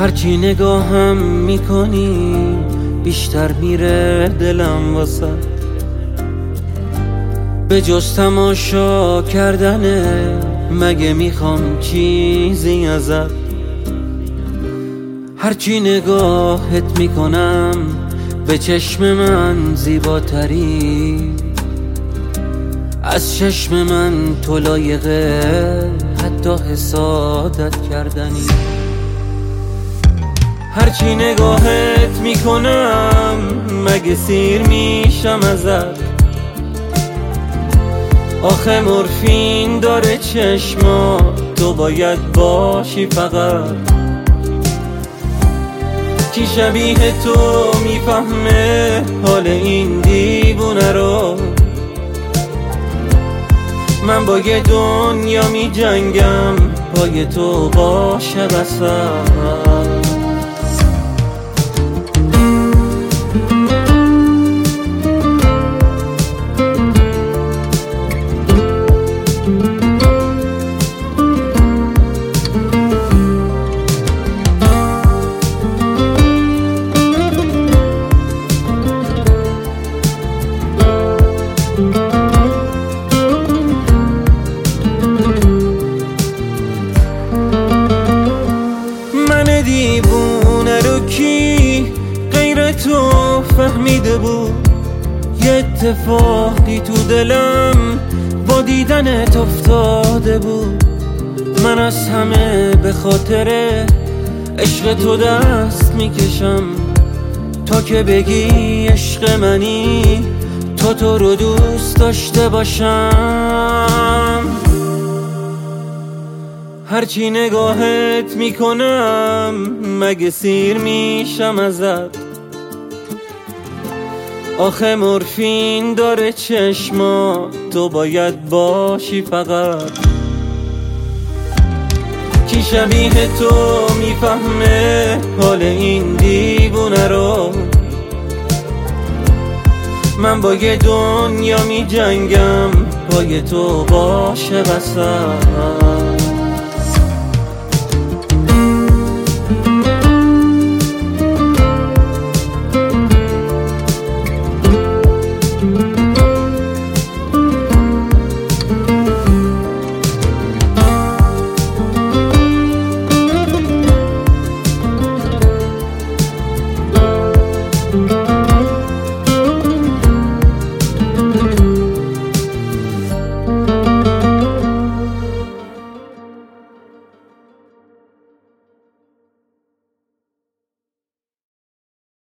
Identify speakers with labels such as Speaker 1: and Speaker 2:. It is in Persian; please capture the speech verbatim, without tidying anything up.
Speaker 1: هرچی نگاهم میکنی بیشتر میره دلم واسه، به جز تماشا کردنه مگه میخوام چیزی ازت. هرچی نگاهت میکنم به چشم من زیباتری، از چشم من تو لایقه حتی حسادت کردنی. هرچی نگاهت میکنم مگه سیر میشم ازت، آخه مورفین داره چشما تو باید باشی فقط. کی شبیه تو میفهمه حال این دیوونه رو، من با یه دنیا می جنگم پای تو باشه بسم. دیوونه رو کی غیر تو فهمیده بود، یه اتفاقی تو دلم با دیدنت افتاده بود. من از همه به خاطر عشق تو دست میکشم، تا که بگی عشق منی تا تو رو دوست داشته باشم. هرچی نگاهت میکنم مگه سیر میشم ازت، آخه مورفین داره چشما تو باید باشی فقط. کی شبیه تو میفهمه حال این دیوونه رو، من با یه دنیا میجنگم پای تو باشه بسم.